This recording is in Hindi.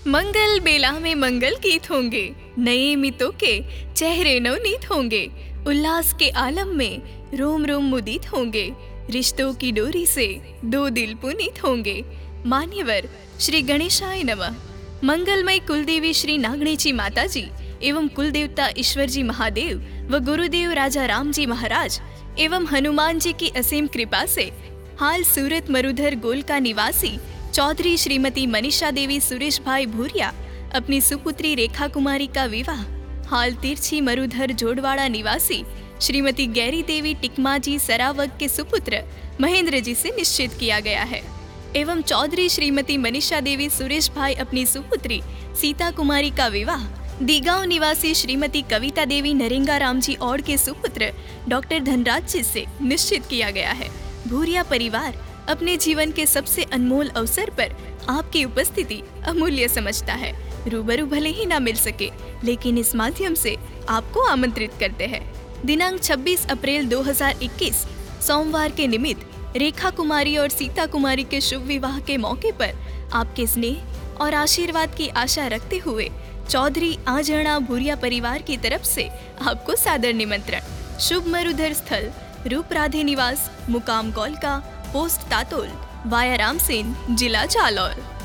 मंगल बेला में मंगल गीत होंगे, नए मितों के चेहरे नवनीत होंगे, उल्लास के आलम में रोम रोम मुदित होंगे, रिश्तों की डोरी से दो दिल पुनीत होंगे। मान्यवर श्री गणेशाय नमः। मंगलमय कुलदेवी श्री नागणेची माता जी एवं कुलदेवता ईश्वर जी महादेव व गुरुदेव राजा राम जी महाराज एवं हनुमान जी की असीम कृपा से हाल सूरत मरुधर गोलका निवासी चौधरी श्रीमती मनीषा देवी सुरेश भाई भूरिया अपनी सुपुत्री रेखा कुमारी का विवाह हाल तिरछी मरुधर जोड़वाड़ा निवासी श्रीमती गैरी देवी टिकमा जी सरावग के सुपुत्र महेंद्र जी से निश्चित किया गया है एवं चौधरी श्रीमती मनीषा देवी सुरेश भाई अपनी सुपुत्री सीता कुमारी का विवाह दीगांव निवासी श्रीमती कविता देवी नरेंगा राम जी और के सुपुत्र डॉक्टर धनराज जी से निश्चित किया गया है। भूरिया परिवार अपने जीवन के सबसे अनमोल अवसर पर आपकी उपस्थिति अमूल्य समझता है। रूबरू भले ही ना मिल सके, लेकिन इस माध्यम से आपको आमंत्रित करते हैं। दिनांक 26 अप्रैल 2021 सोमवार के निमित्त रेखा कुमारी और सीता कुमारी के शुभ विवाह के मौके पर आपके स्नेह और आशीर्वाद की आशा रखते हुए चौधरी आजर्णा भूरिया परिवार की तरफ से आपको सादर निमंत्रण। शुभ मरुधर स्थल रूप राधे निवास, मुकाम गोलका, पोस्ट तातोल, वाया रामसेन, जिला जालौर।